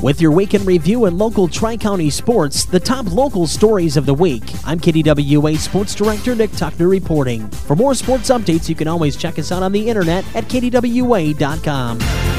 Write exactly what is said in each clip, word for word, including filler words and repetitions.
With your weekend review and local Tri-County sports, the top local stories of the week. I'm K D W A Sports Director Nick Tuckner reporting. For more sports updates, you can always check us out on the internet at K D W A dot com.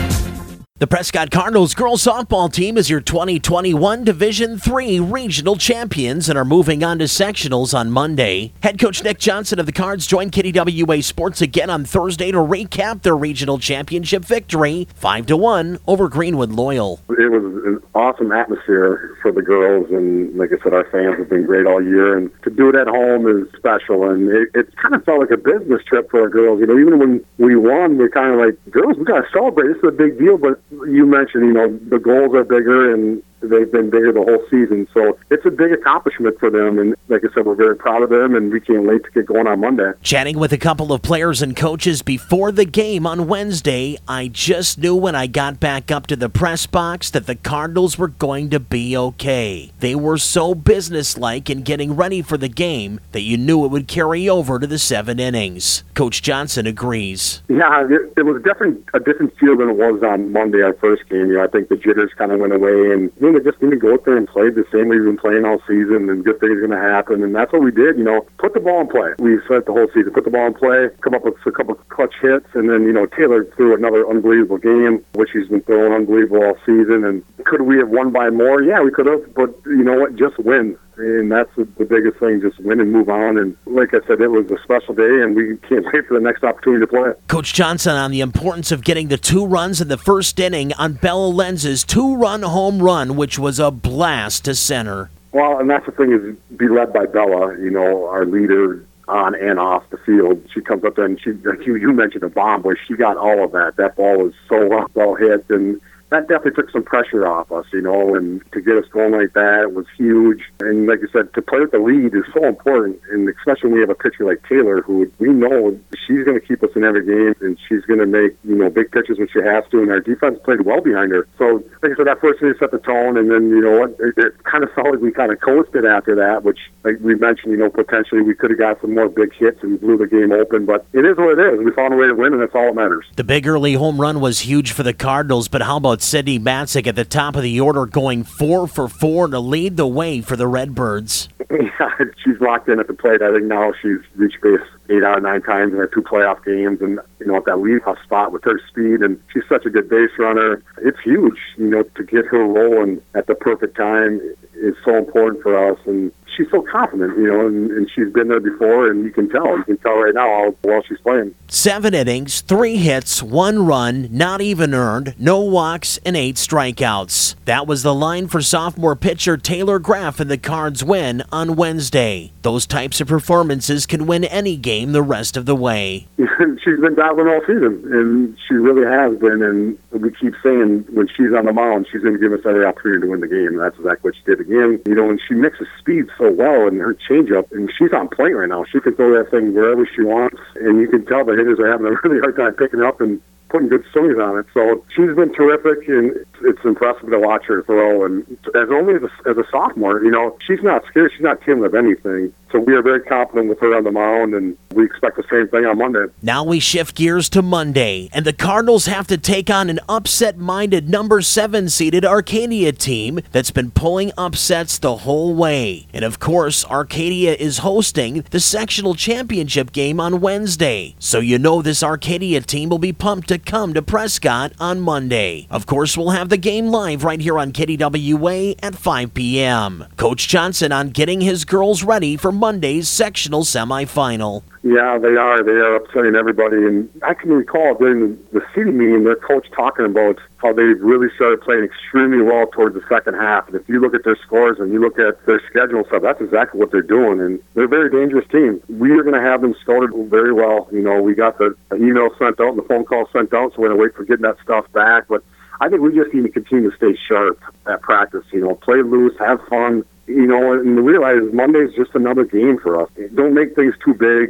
The Prescott Cardinals girls softball team is your twenty twenty-one Division three regional champions and are moving on to sectionals on Monday. Head coach Nick Johnson of the Cards joined K D W A Sports again on Thursday to recap their regional championship victory, five to one over Greenwood Loyal. It was an awesome atmosphere for the girls, and like I said, our fans have been great all year, and to do it at home is special, and it, it kind of felt like a business trip for our girls. You know, even when we won, we're kind of like, girls, we got to celebrate. This is a big deal, but you mentioned, you know, the goals are bigger and they've been bigger the whole season. So it's a big accomplishment for them. And like I said, we're very proud of them, and we can't wait to get going on Monday. Chatting with a couple of players and coaches before the game on Wednesday, I just knew when I got back up to the press box that the Cardinals were going to be okay. They were so businesslike in getting ready for the game that you knew it would carry over to the seven innings. Coach Johnson agrees. Yeah, it, it was definitely a different feel than it was on Monday, our first game. You know, I think the jitters kind of went away, and you know, they just need to go out there and play the same way we've been playing all season, and good things are going to happen. And that's what we did. You know, put the ball in play. We said the whole season, put the ball in play, come up with a couple of clutch hits, and then, you know, Taylor threw another unbelievable game, which he's been throwing unbelievable all season. And could we have won by more? Yeah, we could have, but you know what? Just win. And that's the, the biggest thing, just win and move on. And like I said, it was a special day, and we can't wait for the next opportunity to play. Coach Johnson on the importance of getting the two runs in the first inning on Bella Lenz's two-run home run, which was a blast to center. Well, and that's the thing, is be led by Bella, you know, our leader on and off the field. She comes up there, and she, like you, you mentioned a bomb, but she got all of that. That ball was so well hit, and that definitely took some pressure off us, you know, and to get us going like that was huge. And like you said, to play with the lead is so important, and especially when we have a pitcher like Taylor, who we know she's going to keep us in every game, and she's going to make, you know, big pitches when she has to, and our defense played well behind her. So, like I said, that first inning set the tone, and then, you know what, it, it kind of felt like we kind of coasted after that, which, like we mentioned, you know, potentially we could have got some more big hits and blew the game open, but it is what it is. We found a way to win, and that's all that matters. The big early home run was huge for the Cardinals, but how about Sydney Matzik at the top of the order going four for four to lead the way for the Redbirds? Yeah, she's locked in at the plate. I think now she's reached base eight out of nine times in her two playoff games, and you know, at that leadoff spot with her speed, and she's such a good base runner. It's huge, you know, to get her rolling at the perfect time is so important for us, and she's so confident, you know, and, and she's been there before, and you can tell. You can tell right now how well she's playing. Seven innings, three hits, one run, not even earned, no walks, and eight strikeouts. That was the line for sophomore pitcher Taylor Graff in the Cards win on Wednesday. Those types of performances can win any game the rest of the way. She's been battling all season, and she really has been, and we keep saying when she's on the mound, she's going to give us every opportunity to win the game, and that's exactly what she did again. You know, and she mixes speed so well, and her changeup, and she's on point right now. She can throw that thing wherever she wants, and you can tell the hitters are having a really hard time picking it up and putting good swings on it. So she's been terrific, and it's impressive to watch her throw. And as only as a, as a sophomore, you know, she's not scared. She's not timid of anything. So we are very confident with her on the mound, and we expect the same thing on Monday. Now we shift gears to Monday, and the Cardinals have to take on an upset-minded number seven-seeded Arcadia team that's been pulling upsets the whole way. And of course, Arcadia is hosting the sectional championship game on Wednesday. So you know this Arcadia team will be pumped to come to Prescott on Monday. Of course, we'll have the game live right here on K D W A at five p.m. Coach Johnson on getting his girls ready for Monday's sectional semifinal. Yeah, they are. They are upsetting everybody. And I can recall during the, the city meeting, their coach talking about how they really started playing extremely well towards the second half. And if you look at their scores and you look at their schedule and stuff, that's exactly what they're doing. And they're a very dangerous team. We are going to have them scouted very well. You know, we got the email sent out and the phone call sent out, so we're going to wait for getting that stuff back. But I think we just need to continue to stay sharp at practice. You know, play loose, have fun. You know, and realize Monday's just another game for us. Don't make things too big, and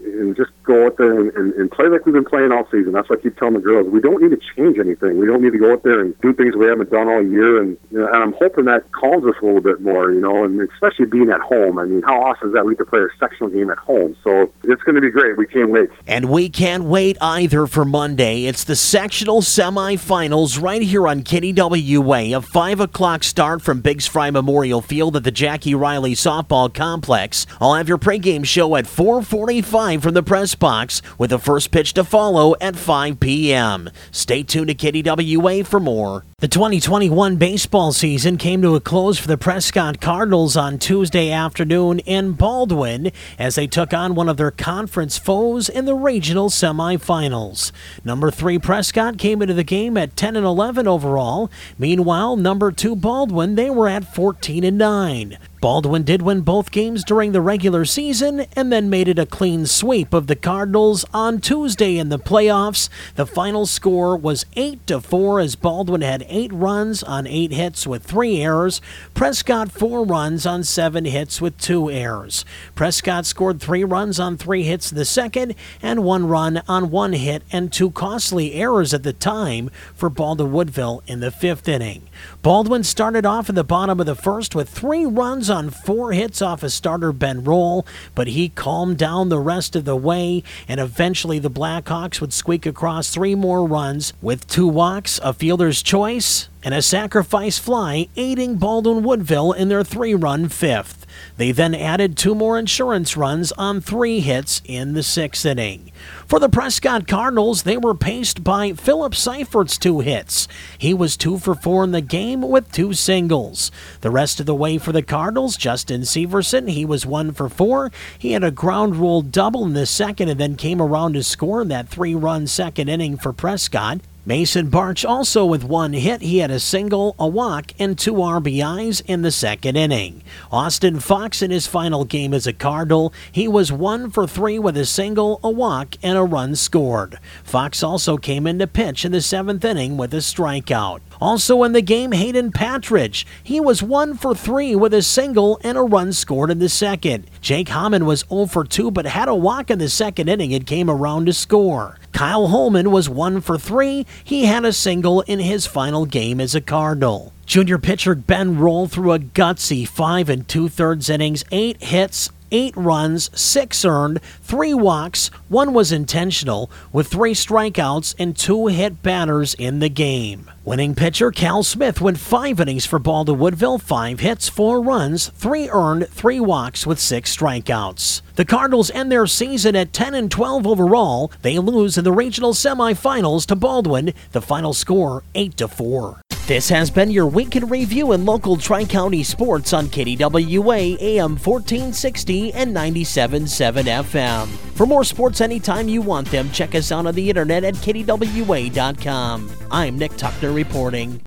and just go out there and, and, and play like we've been playing all season. That's what I keep telling the girls. We don't need to change anything. We don't need to go out there and do things we haven't done all year. And, you know, and I'm hoping that calms us a little bit more, you know, and especially being at home. I mean, how awesome is that we get to play a sectional game at home? So it's going to be great. We can't wait. And we can't wait either for Monday. It's the sectional semifinals right here on K D W A. A five o'clock start from Biggs Fry Memorial Field at the Jackie Riley Softball Complex. I'll have your pregame show at four forty-five from the press box with the first pitch to follow at five p.m. Stay tuned to K D W A for more. The twenty twenty-one baseball season came to a close for the Prescott Cardinals on Tuesday afternoon in Baldwin as they took on one of their conference foes in the regional semifinals. Number three Prescott came into the game at ten and eleven overall. Meanwhile, number two Baldwin, they were at fourteen and nine. Baldwin did win both games during the regular season and then made it a clean sweep of the Cardinals on Tuesday in the playoffs. The final score was eight to four as Baldwin had eight runs on eight hits with three errors. Prescott four runs on seven hits with two errors. Prescott scored three runs on three hits in the second and one run on one hit and two costly errors at the time for Baldwin Woodville in the fifth inning. Baldwin started off in the bottom of the first with three runs on four hits off a starter Ben Roll, but he calmed down the rest of the way, and eventually the Blackhawks would squeak across three more runs with two walks, a fielder's choice, and a sacrifice fly, aiding Baldwin Woodville in their three-run fifth. They then added two more insurance runs on three hits in the sixth inning. For the Prescott Cardinals, they were paced by Philip Seifert's two hits. He was two for four in the game with two singles. The rest of the way for the Cardinals, Justin Severson, he was one for four. He had a ground rule double in the second and then came around to score in that three-run second inning for Prescott. Mason Barch also with one hit. He had a single, a walk, and two R B Is in the second inning. Austin Fox in his final game as a Cardinal, he was one for three with a single, a walk, and a run scored. Fox also came in to pitch in the seventh inning with a strikeout. Also in the game, Hayden Patridge. He was one for three with a single and a run scored in the second. Jake Hammond was zero for two but had a walk in the second inning and came around to score. Kyle Holman was one for three. He had a single in his final game as a Cardinal. Junior pitcher Ben Roll threw a gutsy five and two-thirds innings, eight hits, eight runs, six earned, three walks, one was intentional, with three strikeouts and two hit batters in the game. Winning pitcher Cal Smith went five innings for Baldwin Woodville, five hits, four runs, three earned, three walks with six strikeouts. The Cardinals end their season at ten and twelve overall. They lose in the regional semifinals to Baldwin. The final score, eight to four. This has been your Week in Review in local Tri-County sports on K D W A A M fourteen sixty and ninety-seven point seven F M. For more sports anytime you want them, check us out on the internet at K D W A dot com. I'm Nick Tuckner reporting.